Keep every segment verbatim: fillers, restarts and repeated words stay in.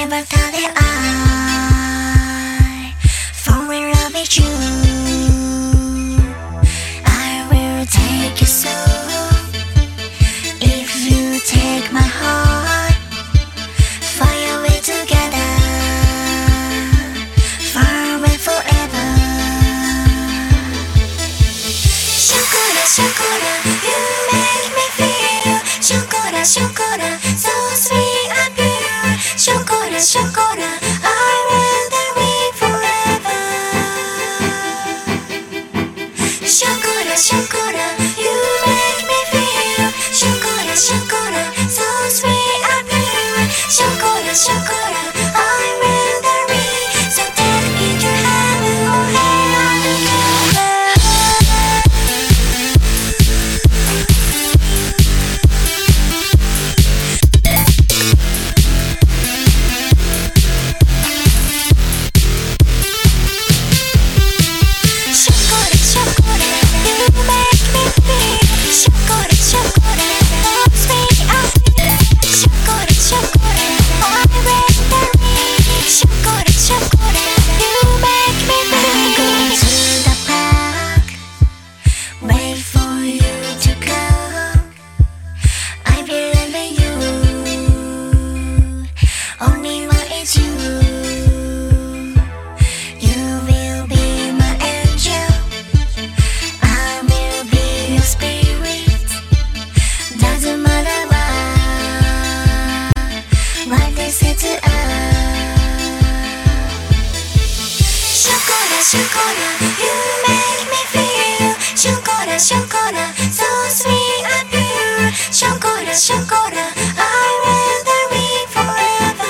never thought that I fall in love with you. I will take your soul if you take my heart. Fly away together, far away forever. Shokora, shokora, you make me feel. Shokora, shokora, so sweet and pure. Shokora, shokora, I will live forever. Shokora, shokora, you make me feel. Shokora, shokora, so sweet and pure. Shokora, shokora, I will live. So take me to heaven, oh hey, I'm Shokora, you make me feel. Shokora, shokora, so sweet and pure. Shokora, shokora, I will live forever.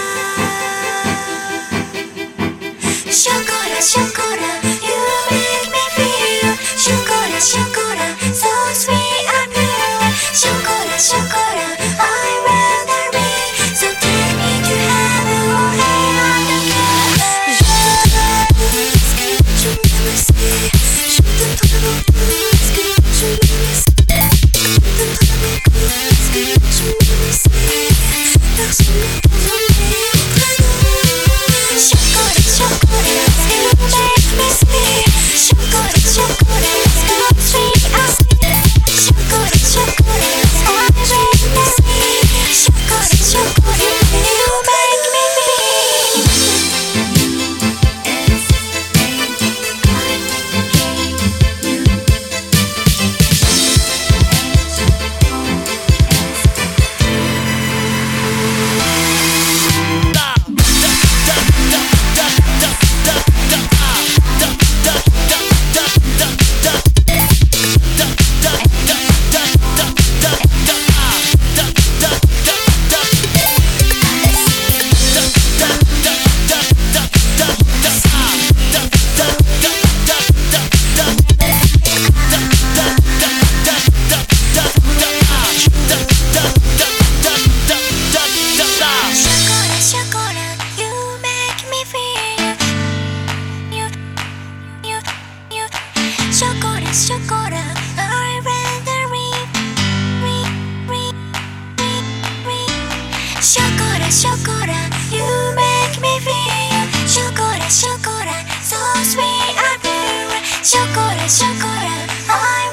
Shokora, shokora, you make me feel. Shokora, shokora, so sweet and pure. Shokora, shokora, I will live. So take me to heaven, oh hey, I'm the Shokora, I rather read, read, read, read, read. Shokora, shokora, you make me feel. Shokora, shokora, so sweet and pure. Shokora, shokora, I